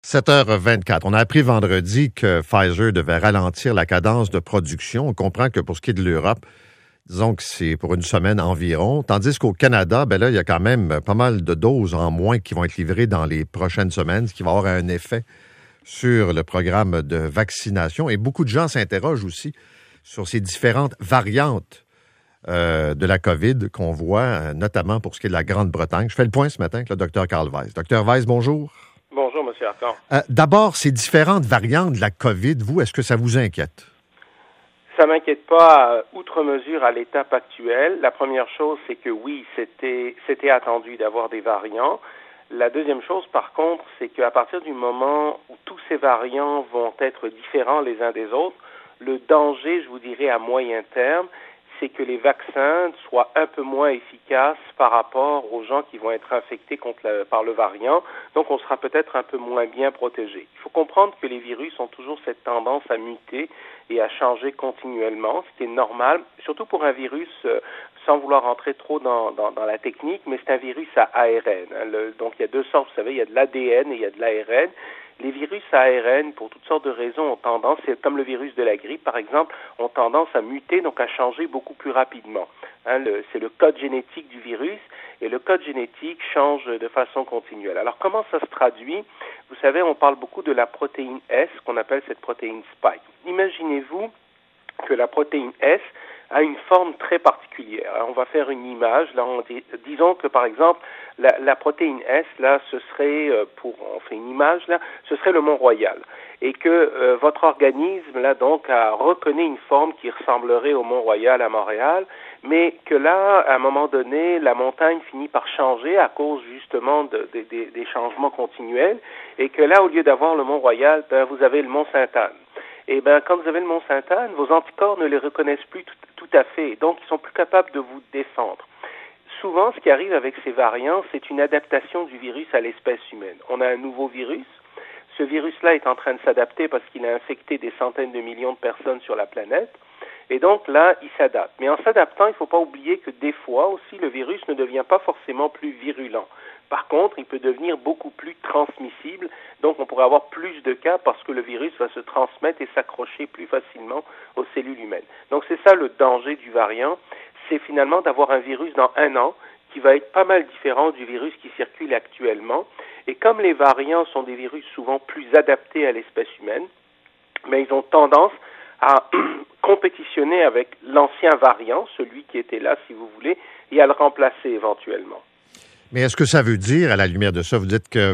7h24. On a appris vendredi que Pfizer devait ralentir la cadence de production. On comprend que pour ce qui est de l'Europe, disons que c'est pour une semaine environ. Tandis qu'au Canada, là, il y a quand même pas mal de doses en moins qui vont être livrées dans les prochaines semaines, ce qui va avoir un effet sur le programme de vaccination. Et beaucoup de gens s'interrogent aussi sur ces différentes variantes de la COVID qu'on voit, notamment pour ce qui est de la Grande-Bretagne. Je fais le point ce matin avec le Dr Carl Weiss. Dr Weiss, bonjour. Bonjour, M. Arcan. D'abord, ces différentes variantes de la COVID, vous, est-ce que ça vous inquiète? Ça ne m'inquiète pas outre mesure à l'étape actuelle. La première chose, c'est que oui, c'était attendu d'avoir des variants. La deuxième chose, par contre, c'est qu'à partir du moment où tous ces variants vont être différents les uns des autres, le danger, je vous dirais, à moyen terme, c'est que les vaccins soient un peu moins efficaces par rapport aux gens qui vont être infectés par le variant. Donc, on sera peut-être un peu moins bien protégé. Il faut comprendre que les virus ont toujours cette tendance à muter et à changer continuellement, ce qui est normal, surtout pour un virus, sans vouloir rentrer trop dans la technique, mais c'est un virus à ARN. Donc, il y a deux sortes, vous savez, il y a de l'ADN et il y a de l'ARN. Les virus à ARN, pour toutes sortes de raisons, ont tendance, c'est comme le virus de la grippe, par exemple, ont tendance à muter, donc à changer beaucoup plus rapidement. C'est le code génétique du virus, et le code génétique change de façon continuelle. Alors, comment ça se traduit? Vous savez, on parle beaucoup de la protéine S, qu'on appelle cette protéine spike. Imaginez-vous que la protéine S a une forme très particulière. Alors, on va faire une image. Là, disons que, par exemple, la protéine S, là, ce serait, on fait une image, là, ce serait le Mont-Royal. Et que votre organisme, là, donc, reconnaît une forme qui ressemblerait au Mont-Royal à Montréal, mais que là, à un moment donné, la montagne finit par changer à cause, justement, des changements continuels, et que là, au lieu d'avoir le Mont-Royal, vous avez le Mont-Sainte-Anne. Et quand vous avez le Mont-Sainte-Anne, vos anticorps ne les reconnaissent plus tout à fait, donc ils sont plus capables de vous défendre. Souvent, ce qui arrive avec ces variants, c'est une adaptation du virus à l'espèce humaine. On a un nouveau virus. Ce virus-là est en train de s'adapter parce qu'il a infecté des centaines de millions de personnes sur la planète. Et donc là, il s'adapte. Mais en s'adaptant, il ne faut pas oublier que des fois aussi, le virus ne devient pas forcément plus virulent. Par contre, il peut devenir beaucoup plus transmissible, donc on pourrait avoir plus de cas parce que le virus va se transmettre et s'accrocher plus facilement aux cellules humaines. Donc c'est ça le danger du variant, c'est finalement d'avoir un virus dans un an qui va être pas mal différent du virus qui circule actuellement. Et comme les variants sont des virus souvent plus adaptés à l'espèce humaine, mais ils ont tendance à compétitionner avec l'ancien variant, celui qui était là si vous voulez, et à le remplacer éventuellement. Mais est-ce que ça veut dire, à la lumière de ça, vous dites que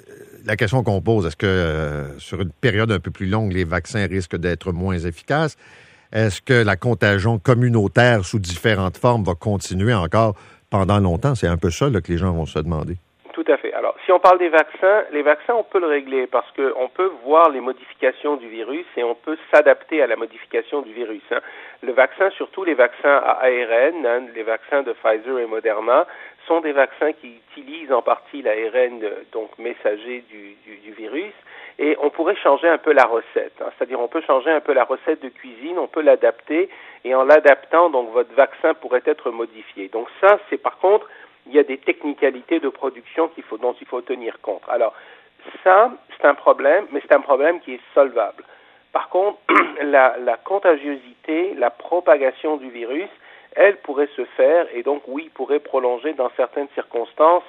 la question qu'on pose, est-ce que sur une période un peu plus longue, les vaccins risquent d'être moins efficaces? Est-ce que la contagion communautaire sous différentes formes va continuer encore pendant longtemps? C'est un peu ça là, que les gens vont se demander. Tout à fait. Alors, si on parle des vaccins, on peut le régler parce qu'on peut voir les modifications du virus et on peut s'adapter à la modification du virus. Le vaccin, surtout les vaccins à ARN, les vaccins de Pfizer et Moderna, sont des vaccins qui utilisent en partie l'ARN, donc messager du virus, et on pourrait changer un peu la recette. C'est-à-dire, on peut changer un peu la recette de cuisine, on peut l'adapter, et en l'adaptant, donc votre vaccin pourrait être modifié. Donc ça, c'est par contre, il y a des technicalités de production dont il faut tenir compte. Alors, ça, c'est un problème, mais c'est un problème qui est solvable. Par contre, la contagiosité, la propagation du virus, elle pourrait se faire et donc, oui, pourrait prolonger dans certaines circonstances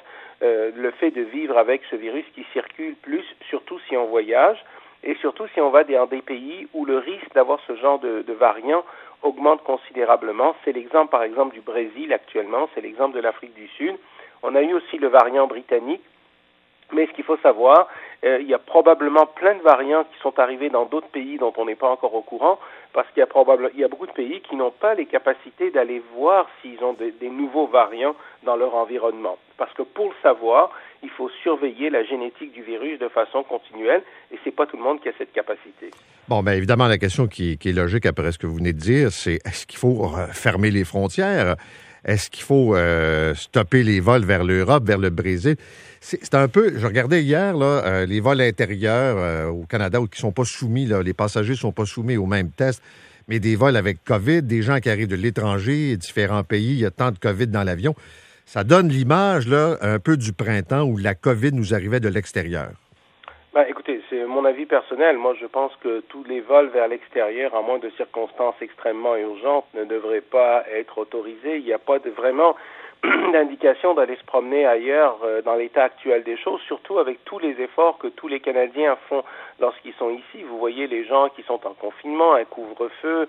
le fait de vivre avec ce virus qui circule plus, surtout si on voyage et surtout si on va dans des pays où le risque d'avoir ce genre de variant augmente considérablement. C'est l'exemple, par exemple, du Brésil actuellement, c'est l'exemple de l'Afrique du Sud. On a eu aussi le variant britannique, mais ce qu'il faut savoir, il y a probablement plein de variants qui sont arrivés dans d'autres pays dont on n'est pas encore au courant, parce qu'il y a beaucoup de pays qui n'ont pas les capacités d'aller voir s'ils ont des nouveaux variants dans leur environnement. Parce que pour le savoir, il faut surveiller la génétique du virus de façon continuelle, et c'est pas tout le monde qui a cette capacité. Bon, bien évidemment, la question qui est logique après ce que vous venez de dire, c'est est-ce qu'il faut fermer les frontières? Est-ce qu'il faut stopper les vols vers l'Europe, vers le Brésil? C'est un peu, je regardais hier, là, les vols intérieurs au Canada qui ne sont pas soumis, là, les passagers ne sont pas soumis aux mêmes tests, mais des vols avec COVID, des gens qui arrivent de l'étranger, différents pays, il y a tant de COVID dans l'avion. Ça donne l'image, là, un peu du printemps où la COVID nous arrivait de l'extérieur. Écoutez, c'est mon avis personnel. Moi, je pense que tous les vols vers l'extérieur, à moins de circonstances extrêmement urgentes, ne devraient pas être autorisés. Il n'y a pas vraiment d'indication d'aller se promener ailleurs dans l'état actuel des choses, surtout avec tous les efforts que tous les Canadiens font lorsqu'ils sont ici. Vous voyez les gens qui sont en confinement, un couvre-feu,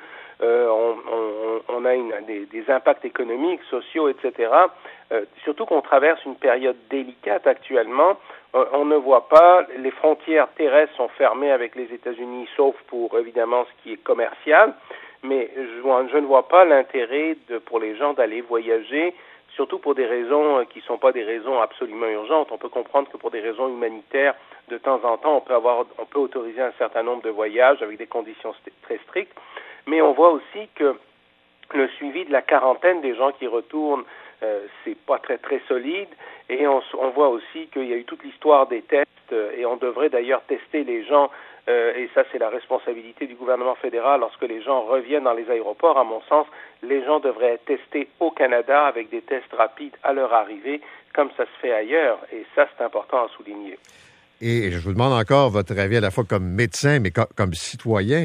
on a des impacts économiques, sociaux, etc. Surtout qu'on traverse une période délicate actuellement. On ne voit pas, les frontières terrestres sont fermées avec les États-Unis, sauf pour évidemment ce qui est commercial, mais je ne vois pas l'intérêt pour les gens d'aller voyager, surtout pour des raisons qui ne sont pas des raisons absolument urgentes. On peut comprendre que pour des raisons humanitaires, de temps en temps, on peut autoriser un certain nombre de voyages avec des conditions très strictes, mais on voit aussi que le suivi de la quarantaine des gens qui retournent, c'est pas très très solide, et on voit aussi qu'il y a eu toute l'histoire des tests, et on devrait d'ailleurs tester les gens, et ça c'est la responsabilité du gouvernement fédéral. Lorsque les gens reviennent dans les aéroports, à mon sens, les gens devraient être testés au Canada avec des tests rapides à leur arrivée, comme ça se fait ailleurs, et ça c'est important à souligner. Et je vous demande encore votre avis à la fois comme médecin, mais comme citoyen.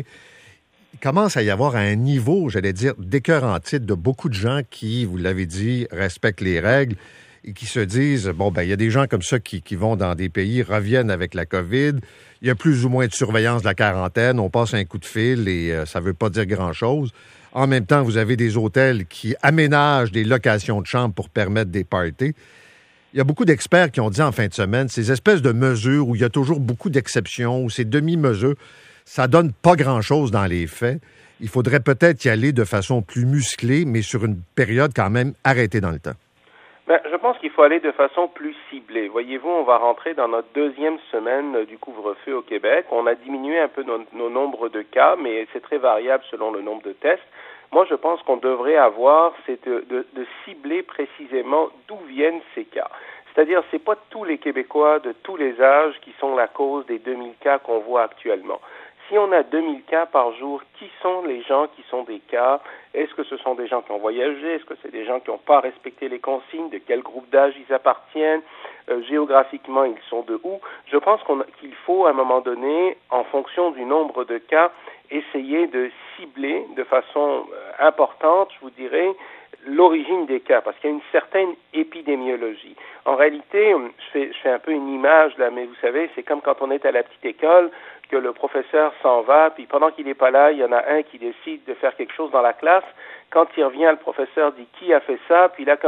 Il commence à y avoir un niveau, j'allais dire, d'écœurant titre de beaucoup de gens qui, vous l'avez dit, respectent les règles et qui se disent, il y a des gens comme ça qui vont dans des pays, reviennent avec la COVID, il y a plus ou moins de surveillance de la quarantaine, on passe un coup de fil et ça ne veut pas dire grand-chose. En même temps, vous avez des hôtels qui aménagent des locations de chambres pour permettre des parties. Il y a beaucoup d'experts qui ont dit en fin de semaine, ces espèces de mesures où il y a toujours beaucoup d'exceptions, ou ces demi-mesures, ça donne pas grand-chose dans les faits. Il faudrait peut-être y aller de façon plus musclée, mais sur une période quand même arrêtée dans le temps. Je pense qu'il faut aller de façon plus ciblée. Voyez-vous, on va rentrer dans notre deuxième semaine du couvre-feu au Québec. On a diminué un peu nos nombres de cas, mais c'est très variable selon le nombre de tests. Moi, je pense qu'on devrait avoir, c'est de cibler précisément d'où viennent ces cas. C'est-à-dire, c'est pas tous les Québécois de tous les âges qui sont la cause des 2000 cas qu'on voit actuellement. Si on a 2000 cas par jour, qui sont les gens qui sont des cas? Est-ce que ce sont des gens qui ont voyagé? Est-ce que c'est des gens qui n'ont pas respecté les consignes? De quel groupe d'âge ils appartiennent? Géographiquement, ils sont de où? Je pense qu'il faut, à un moment donné, en fonction du nombre de cas, essayer de cibler de façon importante, je vous dirais, l'origine des cas, parce qu'il y a une certaine épidémiologie. En réalité, je fais un peu une image là, mais vous savez, c'est comme quand on est à la petite école, que le professeur s'en va, puis pendant qu'il n'est pas là, il y en a un qui décide de faire quelque chose dans la classe. Quand il revient, le professeur dit qui a fait ça, puis là,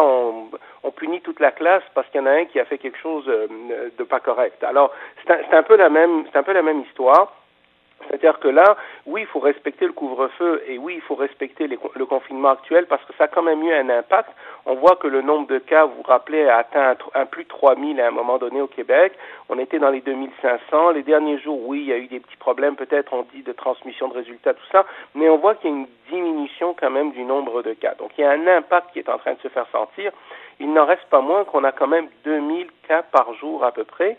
on punit toute la classe parce qu'il y en a un qui a fait quelque chose de pas correct. Alors, c'est un peu la même histoire. C'est-à-dire que là, oui, il faut respecter le couvre-feu et oui, il faut respecter le confinement actuel parce que ça a quand même eu un impact. On voit que le nombre de cas, vous vous rappelez, a atteint un plus de 3000 à un moment donné au Québec. On était dans les 2500. Les derniers jours, oui, il y a eu des petits problèmes, peut-être, on dit, de transmission de résultats, tout ça, mais on voit qu'il y a une diminution quand même du nombre de cas. Donc, il y a un impact qui est en train de se faire sentir. Il n'en reste pas moins qu'on a quand même 2000 cas par jour à peu près,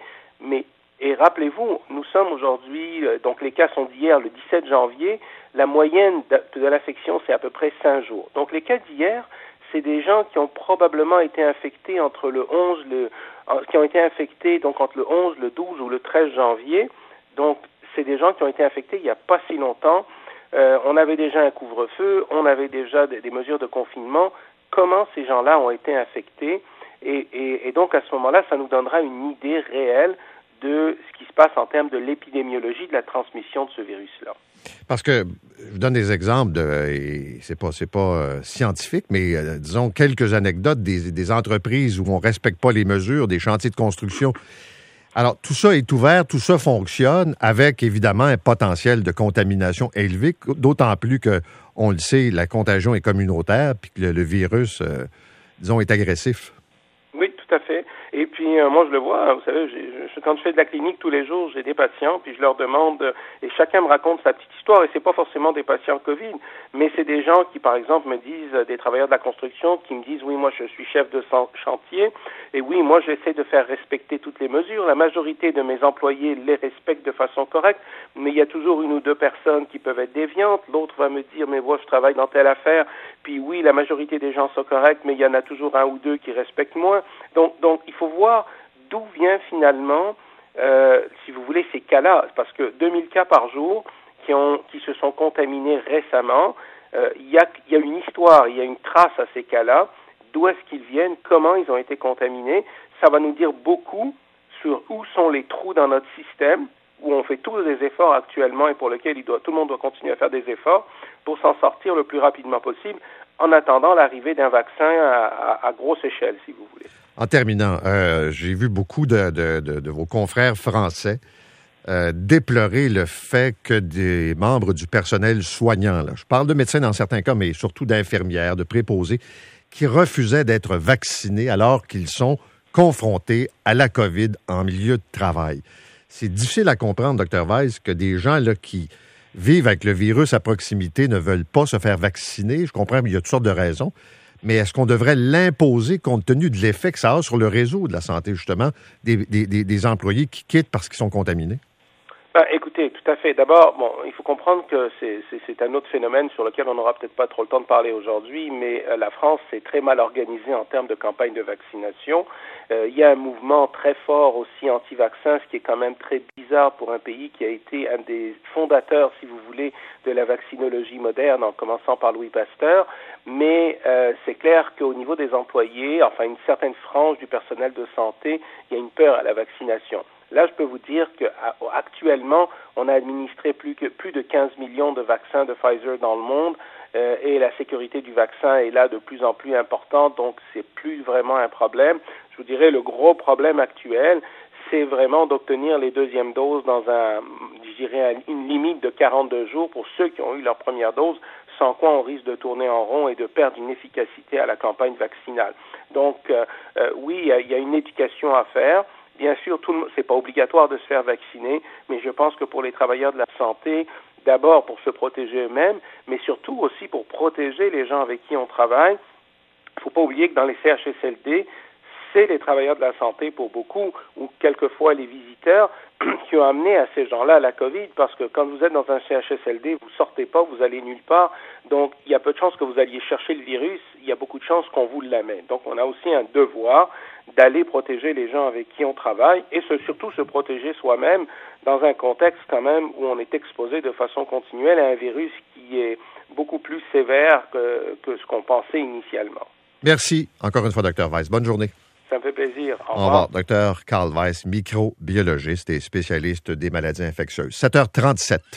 et rappelez-vous, nous sommes aujourd'hui, donc les cas sont d'hier, le 17 janvier, la moyenne de l'affection, c'est à peu près 5 jours. Donc les cas d'hier, c'est des gens qui ont probablement été infectés entre le 11, qui ont été infectés donc entre le 11, le 12 ou le 13 janvier. Donc c'est des gens qui ont été infectés il n'y a pas si longtemps. On avait déjà un couvre-feu, on avait déjà des mesures de confinement. Comment ces gens-là ont été infectés? Et donc à ce moment-là, ça nous donnera une idée réelle de ce qui se passe en termes de l'épidémiologie de la transmission de ce virus-là. Parce que, je vous donne des exemples, et c'est pas scientifique, mais disons quelques anecdotes des entreprises où on ne respecte pas les mesures, des chantiers de construction. Alors, tout ça est ouvert, tout ça fonctionne avec, évidemment, un potentiel de contamination élevé, d'autant plus que, on le sait, la contagion est communautaire, puis que le virus, est agressif. Oui, tout à fait. Et puis, moi, je le vois, vous savez, quand je fais de la clinique tous les jours, j'ai des patients, puis je leur demande, et chacun me raconte sa petite histoire, et c'est pas forcément des patients COVID, mais c'est des gens qui, par exemple, me disent, des travailleurs de la construction, qui me disent, oui, moi, je suis chef de chantier, et oui, moi, j'essaie de faire respecter toutes les mesures. La majorité de mes employés les respectent de façon correcte, mais il y a toujours une ou deux personnes qui peuvent être déviantes. L'autre va me dire, mais moi, je travaille dans telle affaire, puis oui, la majorité des gens sont corrects, mais il y en a toujours un ou deux qui respectent moins. Donc, il faut voir d'où vient finalement si vous voulez, ces cas-là, parce que 2000 cas par jour qui se sont contaminés récemment, il y a une histoire, il y a une trace à ces cas-là, d'où est-ce qu'ils viennent, comment ils ont été contaminés. Ça va nous dire beaucoup sur où sont les trous dans notre système, où on fait tous des efforts actuellement et pour lesquels tout le monde doit continuer à faire des efforts pour s'en sortir le plus rapidement possible, en attendant l'arrivée d'un vaccin à grosse échelle, si vous voulez. En terminant, j'ai vu beaucoup de vos confrères français déplorer le fait que des membres du personnel soignant, là, je parle de médecins dans certains cas, mais surtout d'infirmières, de préposés, qui refusaient d'être vaccinés alors qu'ils sont confrontés à la COVID en milieu de travail. C'est difficile à comprendre, Dr Weiss, que des gens là, qui vivent avec le virus à proximité ne veulent pas se faire vacciner. Je comprends qu'il y a toutes sortes de raisons. Mais est-ce qu'on devrait l'imposer compte tenu de l'effet que ça a sur le réseau de la santé, justement, des employés qui quittent parce qu'ils sont contaminés? Écoutez, tout à fait. D'abord, il faut comprendre que c'est un autre phénomène sur lequel on n'aura peut-être pas trop le temps de parler aujourd'hui, mais la France s'est très mal organisée en termes de campagne de vaccination. Il y a un mouvement très fort aussi anti-vaccin, ce qui est quand même très bizarre pour un pays qui a été un des fondateurs, si vous voulez, de la vaccinologie moderne, en commençant par Louis Pasteur. Mais c'est clair qu'au niveau des employés, enfin une certaine frange du personnel de santé, il y a une peur à la vaccination. Là, je peux vous dire qu'actuellement, on a administré plus de 15 millions de vaccins de Pfizer dans le monde et la sécurité du vaccin est là de plus en plus importante, donc c'est plus vraiment un problème. Je vous dirais, le gros problème actuel, c'est vraiment d'obtenir les deuxièmes doses dans une limite de 42 jours pour ceux qui ont eu leur première dose, sans quoi on risque de tourner en rond et de perdre une efficacité à la campagne vaccinale. Donc, oui, il y a une éducation à faire. Bien sûr, c'est pas obligatoire de se faire vacciner, mais je pense que pour les travailleurs de la santé, d'abord pour se protéger eux-mêmes, mais surtout aussi pour protéger les gens avec qui on travaille. Il ne faut pas oublier que dans les CHSLD, c'est les travailleurs de la santé pour beaucoup, ou quelquefois les visiteurs, qui ont amené à ces gens-là la COVID, parce que quand vous êtes dans un CHSLD, vous sortez pas, vous allez nulle part, donc il y a peu de chances que vous alliez chercher le virus, il y a beaucoup de chances qu'on vous l'amène. Donc on a aussi un devoir d'aller protéger les gens avec qui on travaille et surtout se protéger soi-même dans un contexte quand même où on est exposé de façon continuelle à un virus qui est beaucoup plus sévère que ce qu'on pensait initialement. Merci encore une fois, Dr Weiss. Bonne journée. Ça me fait plaisir. Au revoir. Dr Carl Weiss, microbiologiste et spécialiste des maladies infectieuses. 7h37.